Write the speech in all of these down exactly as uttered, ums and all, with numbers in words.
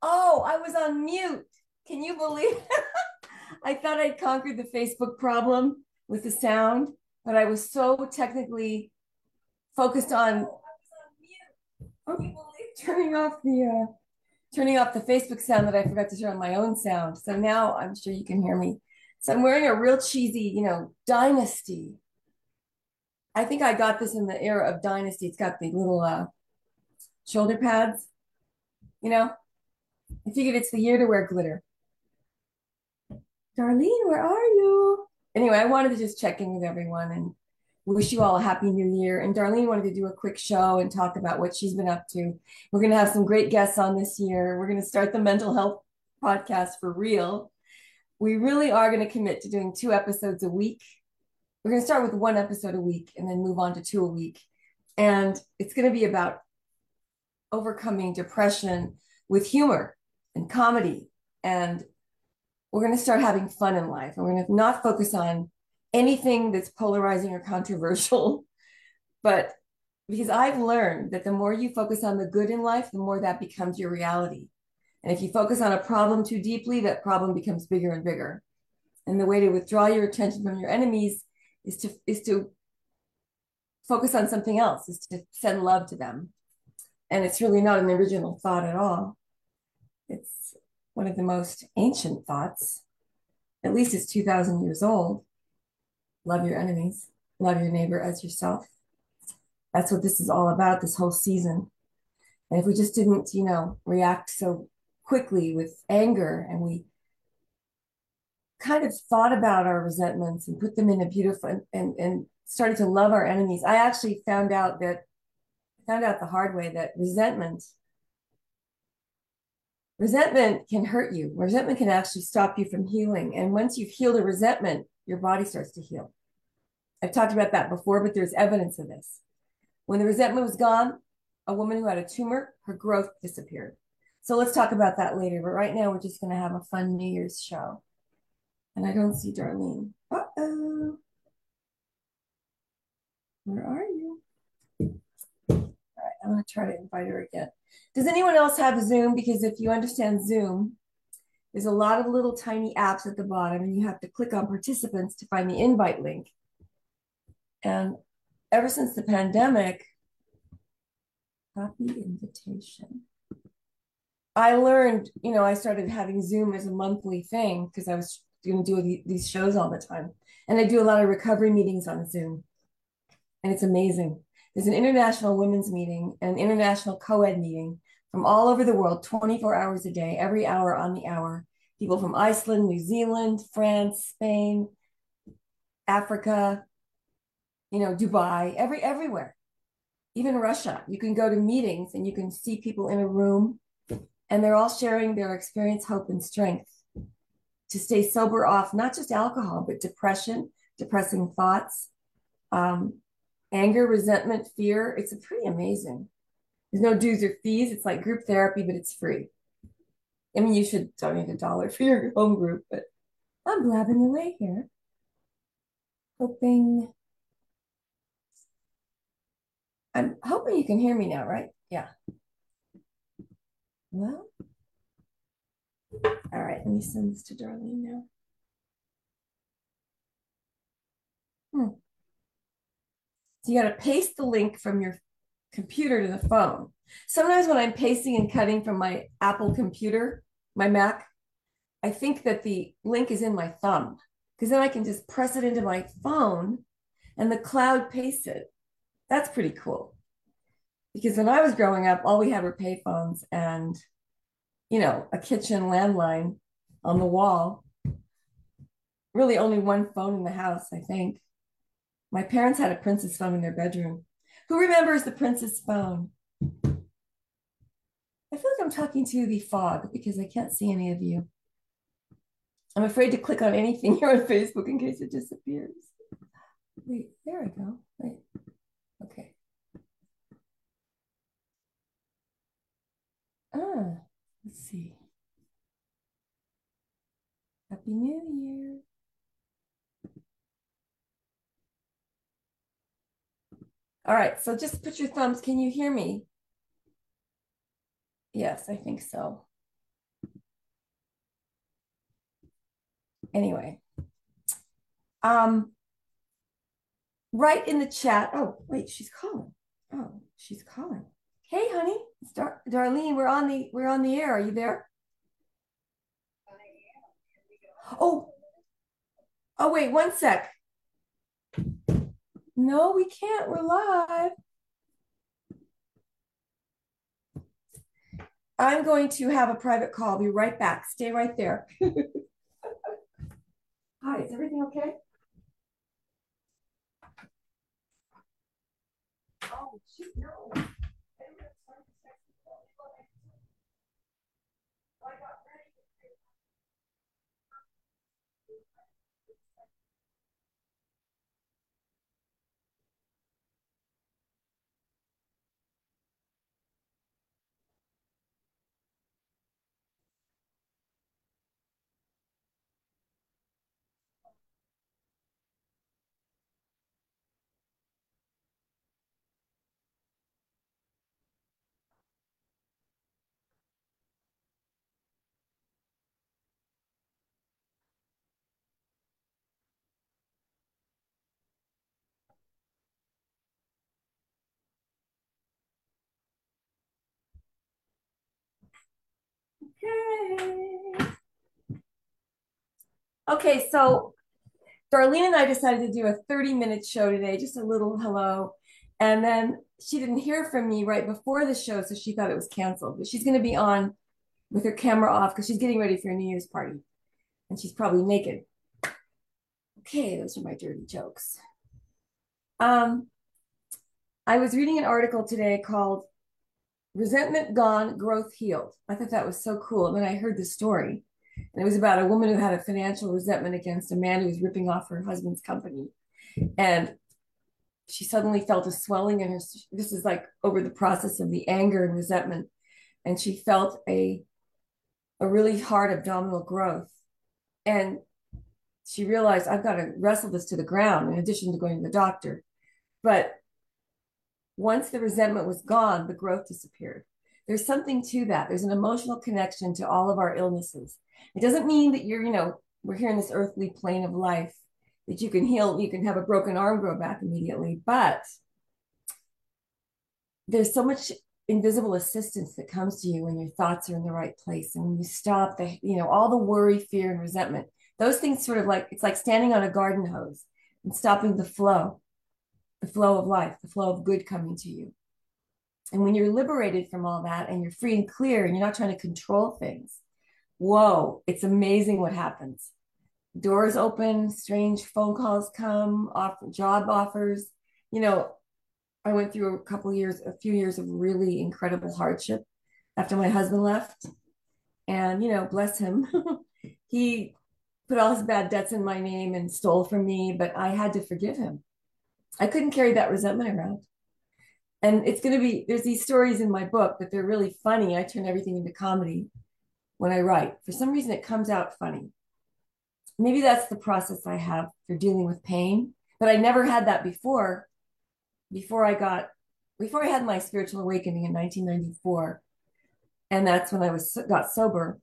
Oh, I was on mute. Can you believe it? I thought I'd conquered the Facebook problem with the sound, but I was so technically focused on oh, turning off the uh, turning off the Facebook sound that I forgot to turn on my own sound. So now I'm sure you can hear me. So I'm wearing a real cheesy, you know, Dynasty. I think I got this in the era of Dynasty. It's got the little uh, shoulder pads, you know. I figured it's the year to wear glitter. Darlene, where are you? Anyway, I wanted to just check in with everyone and wish you all a happy new year. And Darlene wanted to do a quick show and talk about what she's been up to. We're going to have some great guests on this year. We're going to start the mental health podcast for real. We really are going to commit to doing two episodes a week. We're going to start with one episode a week and then move on to two a week. And it's going to be about overcoming depression with humor and comedy. And we're going to start having fun in life. And we're going to not focus on anything that's polarizing or controversial, but because I've learned that the more you focus on the good in life, the more that becomes your reality. And if you focus on a problem too deeply, that problem becomes bigger and bigger. And the way to withdraw your attention from your enemies is to is to focus on something else, is to send love to them. And it's really not an original thought at all. It's one of the most ancient thoughts. At least it's two thousand years old. Love your enemies, love your neighbor as yourself. That's what this is all about, this whole season. And if we just didn't, you know, react so quickly with anger and we kind of thought about our resentments and put them in a beautiful and, and, and started to love our enemies. I actually found out that found out the hard way that resentment resentment can hurt you. Resentment can actually stop you from healing. And once you've healed a resentment, your body starts to heal. I've talked about that before, but there's evidence of this. When the resentment was gone, a woman who had a tumor, her growth disappeared. So let's talk about that later. But right now, we're just going to have a fun New Year's show. And I don't see Darlene. Uh-oh. Where are you? All right, I'm going to try to invite her again. Does anyone else have Zoom? Because if you understand Zoom, there's a lot of little tiny apps at the bottom, and you have to click on participants to find the invite link. And ever since the pandemic, copy invitation. I learned, you know, I started having Zoom as a monthly thing because I was going to do these shows all the time. And I do a lot of recovery meetings on Zoom. And it's amazing. There's an international women's meeting, an international co-ed meeting from all over the world, twenty-four hours a day, every hour on the hour. People from Iceland, New Zealand, France, Spain, Africa, you know, Dubai, every everywhere. Even Russia. You can go to meetings and you can see people in a room and they're all sharing their experience, hope, and strength to stay sober off not just alcohol, but depression, depressing thoughts, um, anger, resentment, fear. It's a pretty amazing. There's no dues or fees. It's like group therapy, but it's free. I mean, you should donate a dollar for your home group, but I'm blabbing away here. Hoping, I'm hoping you can hear me now, right? Yeah. Well, all right, let me send this to Darlene now. Hmm. So you got to paste the link from your computer to the phone. Sometimes when I'm pasting and cutting from my Apple computer, my Mac, I think that the link is in my thumb because then I can just press it into my phone and the cloud pastes it. That's pretty cool. Because when I was growing up, all we had were payphones and, you know, a kitchen landline on the wall. Really only one phone in the house, I think. My parents had a Princess phone in their bedroom. Who remembers the Princess phone? I feel like I'm talking to the fog because I can't see any of you. I'm afraid to click on anything here on Facebook in case it disappears. Wait, there I go. Wait. Okay. Ah, let's see. Happy New Year. All right, so just put your thumbs. Can you hear me? Yes, I think so. Anyway, um, right in the chat. Oh, wait, she's calling. Oh, she's calling. Hey, honey, it's Dar Darlene. We're on the we're on the air. Are you there? Oh, oh, wait, one sec. No, we can't. We're live. I'm going to have a private call. I'll be right back. Stay right there. Hi, is everything okay? Oh, shoot, no. Okay. Okay, so Darlene and I decided to do a thirty minute show today, just a little hello. And then she didn't hear from me right before the show, so she thought it was canceled. But she's going to be on with her camera off because she's getting ready for a New Year's party and she's probably naked. Okay, those are my dirty jokes. Um, I was reading an article today called Resentment Gone, Growth Healed. I thought that was so cool. And then I heard the story. And it was about a woman who had a financial resentment against a man who was ripping off her husband's company. And she suddenly felt a swelling in her. This is like over the process of the anger and resentment. And she felt a, a really hard abdominal growth. And she realized, I've got to wrestle this to the ground in addition to going to the doctor. But once the resentment was gone, the growth disappeared. There's something to that. There's an emotional connection to all of our illnesses. It doesn't mean that you're, you know, we're here in this earthly plane of life that you can heal, you can have a broken arm grow back immediately, but there's so much invisible assistance that comes to you when your thoughts are in the right place and when you stop the, you know, all the worry, fear, and resentment. Those things sort of like, it's like standing on a garden hose and stopping the flow, the flow of life, the flow of good coming to you. And when you're liberated from all that and you're free and clear and you're not trying to control things, whoa, it's amazing what happens. Doors open, strange phone calls come, off job offers. You know, I went through a couple years, a few years of really incredible hardship after my husband left. And, you know, bless him, he put all his bad debts in my name and stole from me, but I had to forgive him. I couldn't carry that resentment around. And it's going to be, there's these stories in my book, but they're really funny. I turn everything into comedy when I write. For some reason, it comes out funny. Maybe that's the process I have for dealing with pain, but I never had that before. Before I got, before I had my spiritual awakening in nineteen ninety-four, and that's when I was got sober,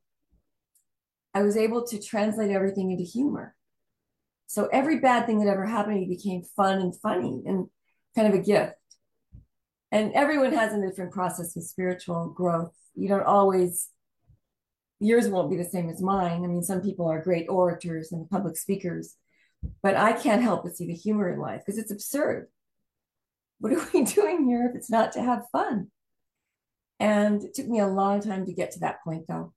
I was able to translate everything into humor. So every bad thing that ever happened to me became fun and funny and kind of a gift. And everyone has a different process with spiritual growth. You don't always, yours won't be the same as mine. I mean, some people are great orators and public speakers, but I can't help but see the humor in life because it's absurd. What are we doing here if it's not to have fun? And it took me a long time to get to that point, though.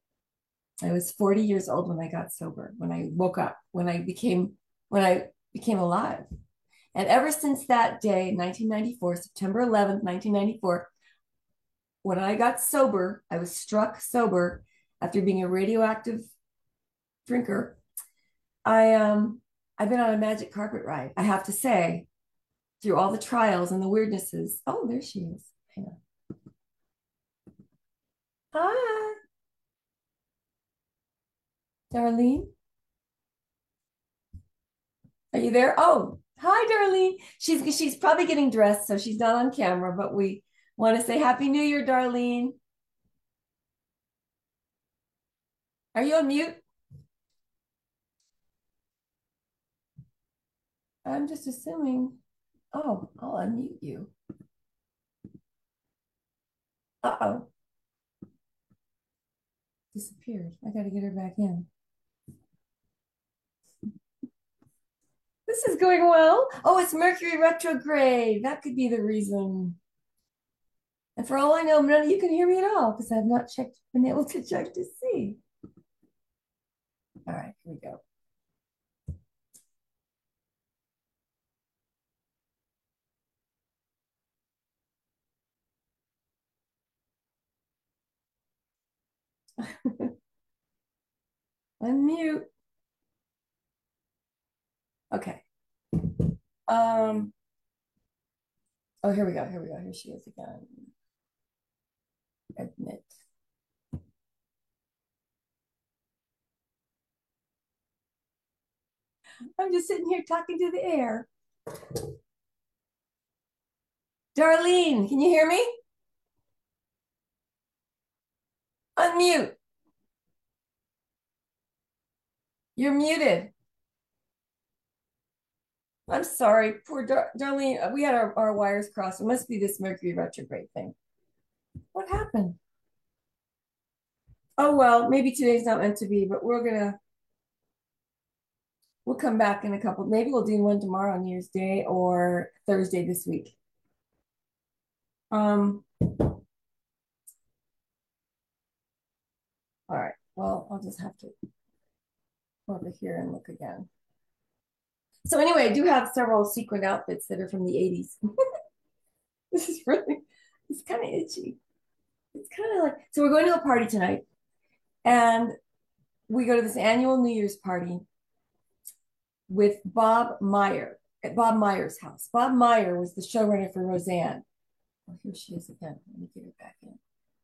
I was forty years old when I got sober, when I woke up, when I became, when I became alive. And ever since that day, nineteen ninety-four, September eleventh, nineteen ninety-four, when I got sober, I was struck sober after being a radioactive drinker. I um I've been on a magic carpet ride, I have to say, through all the trials and the weirdnesses. Oh, there she is. Hang on. Hi, Darlene. Are you there? Oh, hi, Darlene. She's she's probably getting dressed, so she's not on camera, but we want to say Happy New Year, Darlene. Are you on mute? I'm just assuming. Oh, I'll unmute you. Uh-oh. Disappeared. I got to get her back in. This is going well. Oh, it's Mercury retrograde. That could be the reason. And for all I know, none of you can hear me at all because I've not checked, been able to check to see. All right, here we go. Unmute. Okay. Um. Oh, here we go. Here we go. Here she is again. Admit. I'm just sitting here talking to the air. Darlene, can you hear me? Unmute. You're muted. I'm sorry, poor Dar Darlene. We had our, our wires crossed. It must be this Mercury retrograde thing. What happened? Oh, well, maybe today's not meant to be, but we're gonna, we'll come back in a couple. Maybe we'll do one tomorrow on New Year's Day or Thursday this week. Um, all right. Well, I'll just have to go over here and look again. So anyway, I do have several sequin outfits that are from the eighties. This is really, it's kind of itchy. It's kind of like, so we're going to a party tonight, and we go to this annual New Year's party with Bob Meyer at Bob Meyer's house. Bob Meyer was the showrunner for Roseanne. Oh, here she is again. Let me get her back in.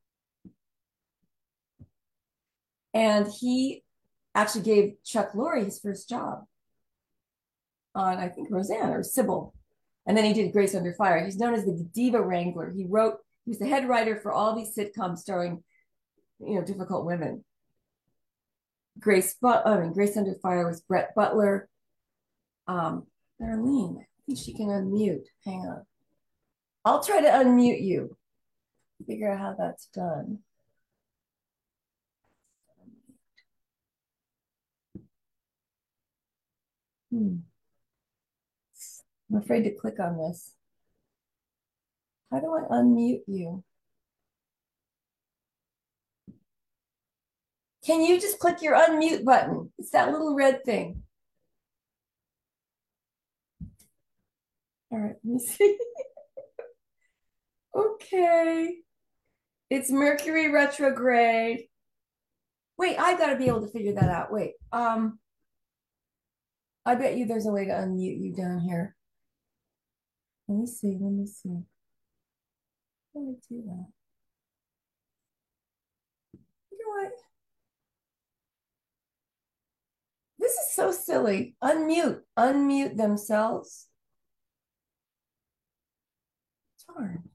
And he actually gave Chuck Lorre his first job on, I think, Roseanne or Sybil. And then he did Grace Under Fire. He's known as the Diva Wrangler. He wrote, he was the head writer for all these sitcoms starring, you know, difficult women. Grace, but I mean, Grace Under Fire was Brett Butler. Um, Darlene, I think she can unmute. Hang on. I'll try to unmute you. Figure out how that's done. Hmm. I'm afraid to click on this. How do I unmute you? Can you just click your unmute button? It's that little red thing. All right, let me see. Okay. It's Mercury retrograde. Wait, I've got to be able to figure that out. Wait. Um, I bet you there's a way to unmute you down here. Let me see. Let me see. How do I do that? You know what? This is so silly. Unmute. Unmute themselves. Darn.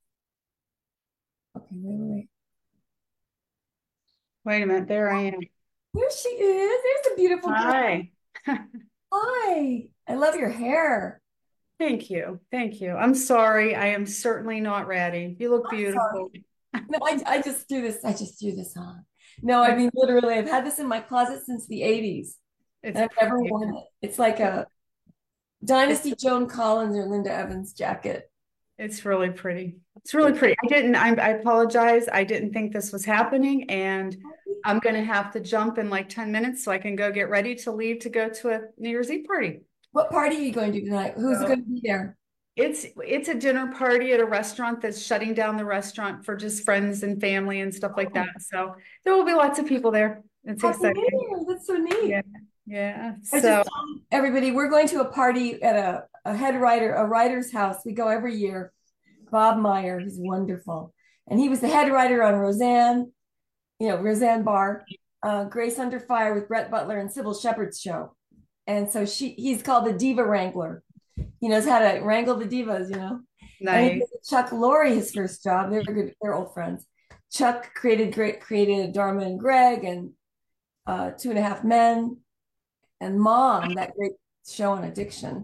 Okay, wait, wait, wait. Wait a minute, there I am. There she is. There's a beautiful girl. Hi. Hi. I love your hair. Thank you. Thank you. I'm sorry. I am certainly not ratty. You look I'm beautiful. sorry. No, I, I just do this. I just do this on. No, I mean, literally, I've had this in my closet since the eighties, It's and I've never pretty. worn it. It's like a Dynasty Joan Collins or Linda Evans jacket. It's really pretty. It's really pretty. I didn't, I, I apologize. I didn't think this was happening, and I'm going to have to jump in like ten minutes so I can go get ready to leave to go to a New Year's Eve party. What party are you going to tonight? Who's So going to be there? it's it's a dinner party at a restaurant that's shutting down the restaurant for just friends and family and stuff like that. Oh, So there will be lots of people there. It's Happy New exciting. Year. That's so neat. Yeah. Yeah. I just So told everybody we're going to a party at a, a head writer, a writer's house. We go every year. Bob Meyer, he's wonderful. And he was the head writer on Roseanne, you know, Roseanne Barr, uh, Grace Under Fire with Brett Butler and Sybil Shepherd's show. And so she he's called the Diva Wrangler. He knows how to wrangle the divas, you know. And he nice. gave Chuck Lorre his first job. They're good, they're old friends. Chuck created great created Dharma and Greg and uh, Two and a Half Men and Mom, that great show on addiction.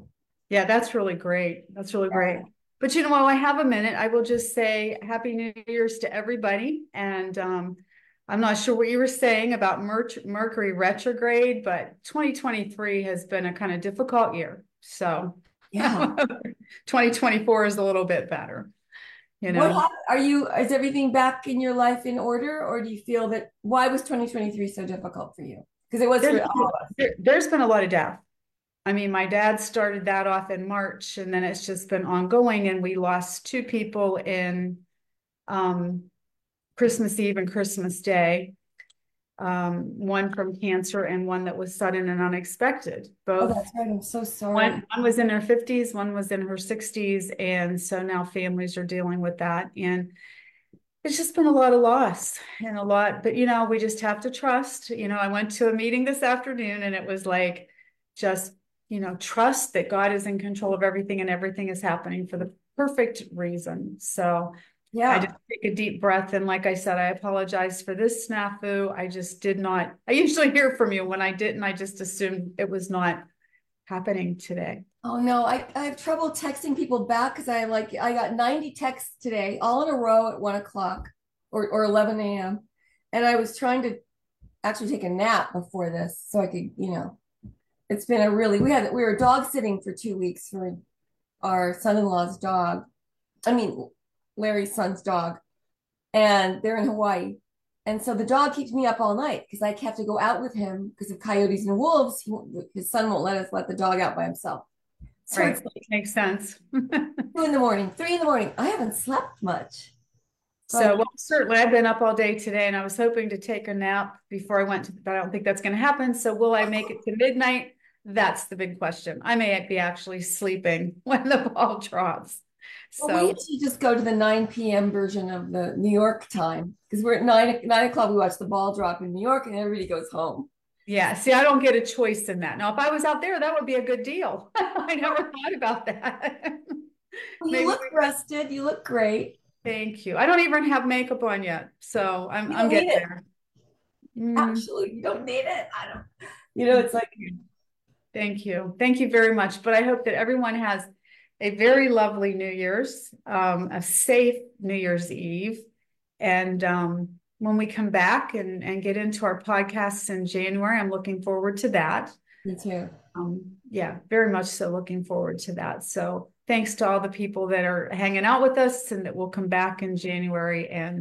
Yeah, that's really great. That's really great. But you know, while I have a minute, I will just say Happy New Year's to everybody. And um, I'm not sure what you were saying about Mer Mercury retrograde, but twenty twenty-three has been a kind of difficult year. So Yeah. twenty twenty-four is a little bit better, you What know. happened? Are you, is everything back in your life in order, or do you feel that why was twenty twenty-three so difficult for you? Because it was There's for all of us. there, there's been a lot of death. I mean, my dad started that off in March, and then it's just been ongoing, and we lost two people in um, Christmas Eve and Christmas Day. Um, one from cancer and one that was sudden and unexpected. Oh, Both that's right. I'm so sorry. one one was in her fifties, one was in her sixties, and so now families are dealing with that. And it's just been a lot of loss and a lot, but you know, we just have to trust. You know, I went to a meeting this afternoon and it was like just, you know, trust that God is in control of everything and everything is happening for the perfect reason. So I just Yeah. take a deep breath. And like I said, I apologize for this snafu. I just did not, I usually hear from you. When I didn't, I just assumed it was not happening today. Oh no, I, I have trouble texting people back because I like I got ninety texts today, all in a row at one o'clock or, or eleven a m. And I was trying to actually take a nap before this so I could, you know, it's been a really we had we were dog sitting for two weeks for our son-in-law's dog. I mean, Larry's son's dog, and they're in Hawaii. And so the dog keeps me up all night because I have to go out with him because of coyotes and wolves. He, his son won't let us let the dog out by himself. So it's Right. like Makes sense. two in the morning, three in the morning. I haven't slept much. So, But well, certainly I've been up all day today and I was hoping to take a nap before I went to, but I don't think that's going to happen. So will I make it to midnight? That's the big question. I may be actually sleeping when the ball drops. well, we So usually just go to the nine p m version of the New York time because we're at nine nine o'clock. We watch the ball drop in New York, and everybody goes home. yeah, see, I don't get a choice in that. Now, if I was out there, that would be a good deal. I never thought about that. Well, you Maybe look we, rested. You look great. thank you. I don't even have makeup on yet. So I'm You I'm don't need getting it. there. Mm, Actually, you don't need it. I don't. You know, it's like thank you. Thank you very much. But I hope that everyone has a very lovely New Year's, um, a safe New Year's Eve. And um, when we come back and, and get into our podcasts in January, I'm looking forward to that. me too. Um, yeah, very much so looking forward to that. So thanks to all the people that are hanging out with us and that will come back in January and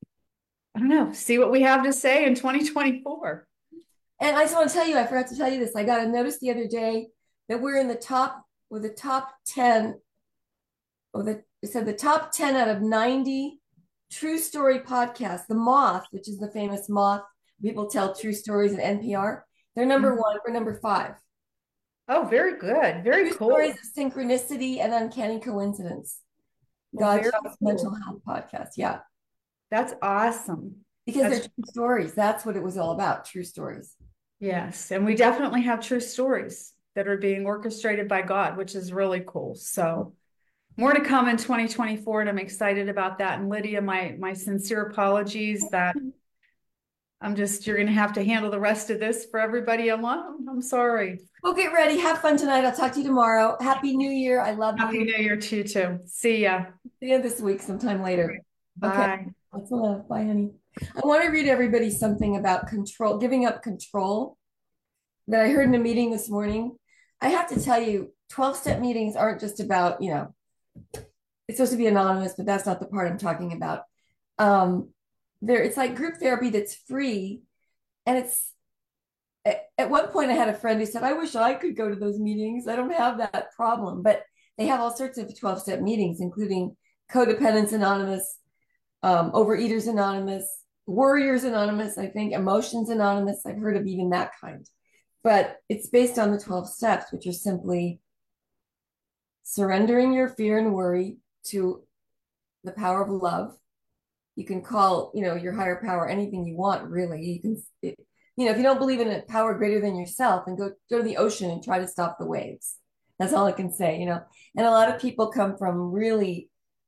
I don't know, see what we have to say in twenty twenty-four. And I just want to tell you, I forgot to tell you this. I got a notice the other day that we're in the top with the top ten, or the it said the top ten out of ninety true story podcasts. The Moth, which is the famous Moth, people tell true stories at N P R. They're number one. We're number five. Oh, very good. Very True stories cool. of synchronicity and uncanny coincidence. Well, God very Shot's mental cool. health podcast. Yeah. That's awesome. Because they're That's true stories. That's what it was all about, true stories. yes. And we definitely have true stories that are being orchestrated by God, which is really cool. So more to come in twenty twenty-four, and I'm excited about that. And Lydia, my my sincere apologies that I'm just you're gonna have to handle the rest of this for everybody alone. I'm sorry. Well, get ready. Have fun tonight. I'll talk to you tomorrow. Happy New Year. I love Happy you. New Year to you too. See ya. See you this week sometime later. Okay. Bye. Lots of love. Bye, honey. I want to read everybody something about control, giving up control that I heard in a meeting this morning. I have to tell you, twelve step meetings aren't just about, you know, it's supposed to be anonymous, but that's not the part I'm talking about. Um, there, it's like group therapy that's free. And it's at, at one point I had a friend who said, I wish I could go to those meetings. I don't have that problem. But they have all sorts of twelve step meetings, including Codependence Anonymous, um, Overeaters Anonymous, Warriors Anonymous, I think, Emotions Anonymous. I've heard of even that kind. But it's based on the twelve steps, which are simply surrendering your fear and worry to the power of love. You can call, you know, your higher power anything you want, really. You can, it, you know, if you don't believe in a power greater than yourself, and go go to the ocean and try to stop the waves. That's all I can say, you know. And a lot of people come from really,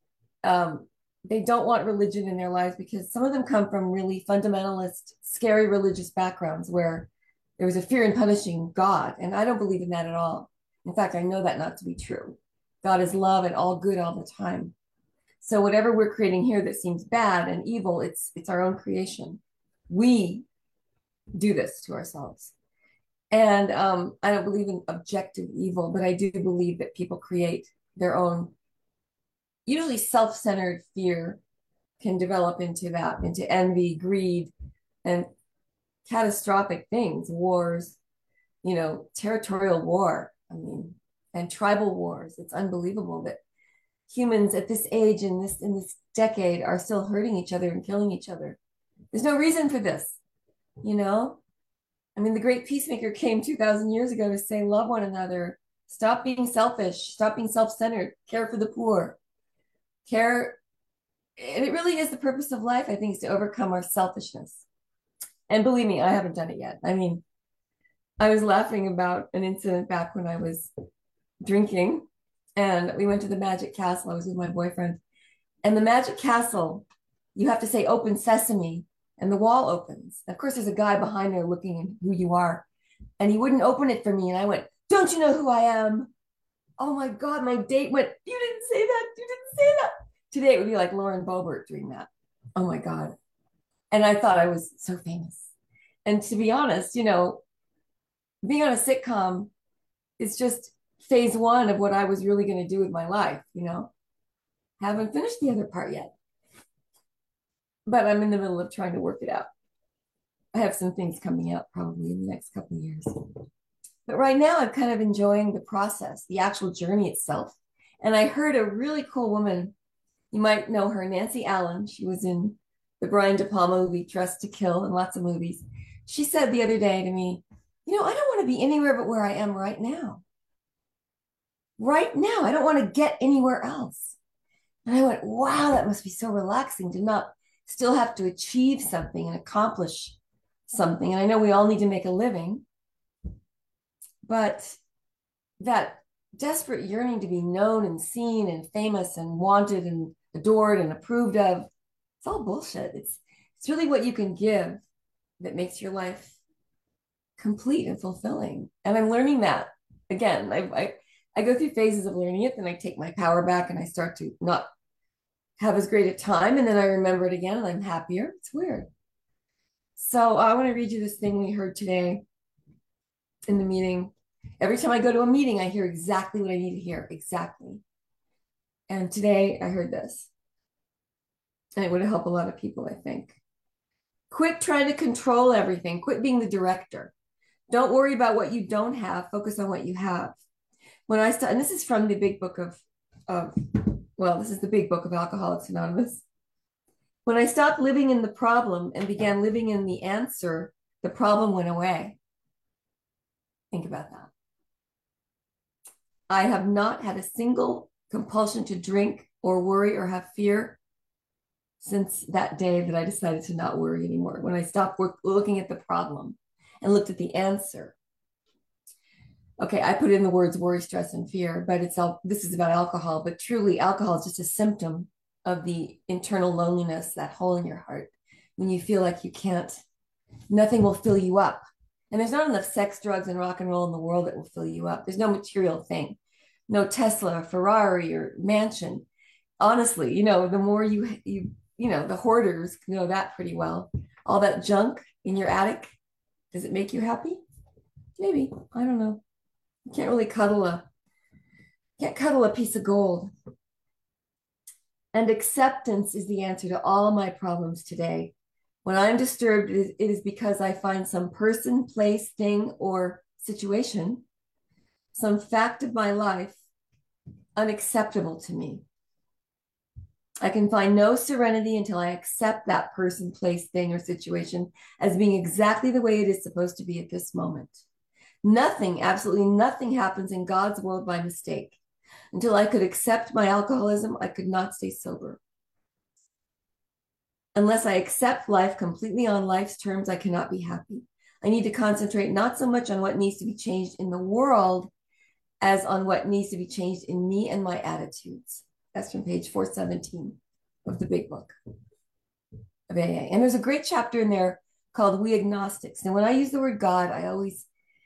um, they don't want religion in their lives because some of them come from really fundamentalist, scary religious backgrounds where there was a fear in punishing God, and I don't believe in that at all. In fact, I know that not to be true. God is love and all good all the time. So whatever we're creating here that seems bad and evil, it's it's our own creation. We do this to ourselves. And um, I don't believe in objective evil, but I do believe that people create their own, usually self-centered fear can develop into that, into envy, greed, and catastrophic things, wars, you know, territorial war. I mean, and tribal wars. It's unbelievable that humans at this age in this in this decade are still hurting each other and killing each other. There's no reason for this, you know? I mean, the great peacemaker came two thousand years ago to say, love one another, stop being selfish, stop being self-centered, care for the poor, care. And it really is the purpose of life, I think, is to overcome our selfishness. And believe me, I haven't done it yet. I mean, I was laughing about an incident back when I was drinking and we went to the Magic Castle. I was with my boyfriend. And the Magic Castle, you have to say open sesame and the wall opens. Of course, there's a guy behind there looking at who you are. And he wouldn't open it for me. And I went, don't you know who I am? Oh my God, my date went, you didn't say that. You didn't say that. Today it would be like Lauren Boebert doing that. Oh my God. And I thought I was so famous. And to be honest, you know, being on a sitcom is just phase one of what I was really going to do with my life, you know. Haven't finished the other part yet, but I'm in the middle of trying to work it out. I have some things coming out probably in the next couple of years. But right now, I'm kind of enjoying the process, the actual journey itself. And I heard a really cool woman, you might know her, Nancy Allen. She was in the Brian De Palma movie, Dressed to Kill, and lots of movies. She said the other day to me, you know, I don't want to be anywhere but where I am right now. Right now, I don't want to get anywhere else. And I went, wow, that must be so relaxing to not still have to achieve something and accomplish something. And I know we all need to make a living, but that desperate yearning to be known and seen and famous and wanted and adored and approved of, it's all bullshit. It's it's really what you can give that makes your life complete and fulfilling. And I'm learning that again. I, I I go through phases of learning it, then I take my power back and I start to not have as great a time, and then I remember it again and I'm happier. It's weird. So I want to read you this thing we heard today in the meeting. Every time I go to a meeting, I hear exactly what I need to hear, exactly. And today I heard this. And it would help a lot of people, I think. Quit trying to control everything. Quit being the director. Don't worry about what you don't have. Focus on what you have. When I start, and this is from the big book of, of, well, this is the big book of Alcoholics Anonymous. When I stopped living in the problem and began living in the answer, the problem went away. Think about that. I have not had a single compulsion to drink or worry or have fear since that day that I decided to not worry anymore. When I stopped work, looking at the problem and looked at the answer. Okay, I put in the words worry, stress, and fear, but it's all, this is about alcohol, but truly alcohol is just a symptom of the internal loneliness, that hole in your heart, when you feel like you can't, nothing will fill you up. And there's not enough sex, drugs, and rock and roll in the world that will fill you up. There's no material thing, no Tesla, Ferrari, or mansion. Honestly, you know, the more you, you, you know, the hoarders know that pretty well. All that junk in your attic, does it make you happy? Maybe, I don't know. You can't really cuddle a, can't cuddle a piece of gold. And acceptance is the answer to all my problems today. When I'm disturbed, it is because I find some person, place, thing, or situation, some fact of my life unacceptable to me. I can find no serenity until I accept that person, place, thing, or situation as being exactly the way it is supposed to be at this moment. Nothing, absolutely nothing happens in God's world by mistake. Until I could accept my alcoholism, I could not stay sober. Unless I accept life completely on life's terms, I cannot be happy. I need to concentrate not so much on what needs to be changed in the world as on what needs to be changed in me and my attitudes. That's from page four seventeen of the big book of A A. And there's a great chapter in there called We Agnostics. And when I use the word God, I always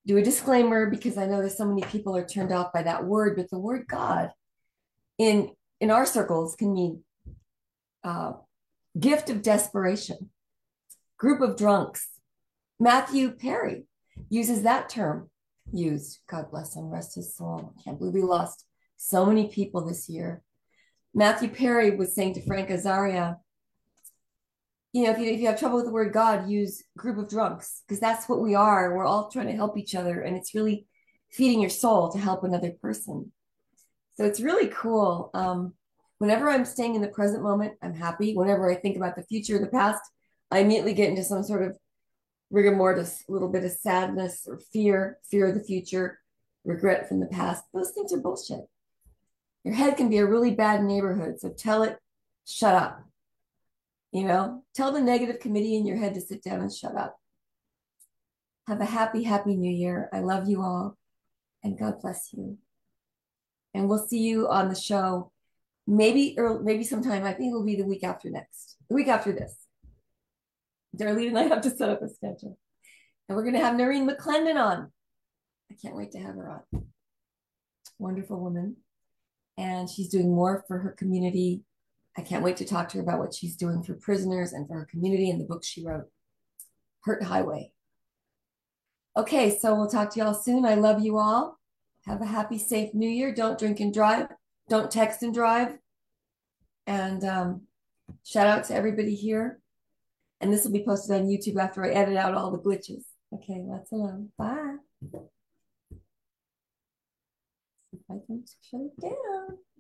do a disclaimer because I know there's so many people are turned off by that word, but the word God in in our circles can mean uh, gift of desperation, group of drunks. Matthew Perry uses that term used. God bless him, rest his soul. I can't believe we lost so many people this year. Matthew Perry was saying to Frank Azaria, you know, if you, if you have trouble with the word God, use group of drunks, because that's what we are. We're all trying to help each other, and it's really feeding your soul to help another person. So it's really cool. Um, whenever I'm staying in the present moment, I'm happy. Whenever I think about the future or the past, I immediately get into some sort of rigor mortis, a little bit of sadness or fear, fear of the future, regret from the past. Those things are bullshit. Your head can be a really bad neighborhood, so tell it, shut up. You know, tell the negative committee in your head to sit down and shut up. Have a happy, happy new year. I love you all, and God bless you. And we'll see you on the show maybe or maybe sometime. I think it'll be the week after next, the week after this. Darlene and I have to set up a schedule. And we're going to have Noreen McClendon on. I can't wait to have her on. Wonderful woman. And she's doing more for her community. I can't wait to talk to her about what she's doing for prisoners and for her community and the book she wrote, Hurt Highway. Okay, so we'll talk to y'all soon. I love you all. Have a happy, safe new year. Don't drink and drive. Don't text and drive. And um, shout out to everybody here. And this will be posted on YouTube after I edit out all the glitches. Okay, lots of love. Bye. If I can shut it down.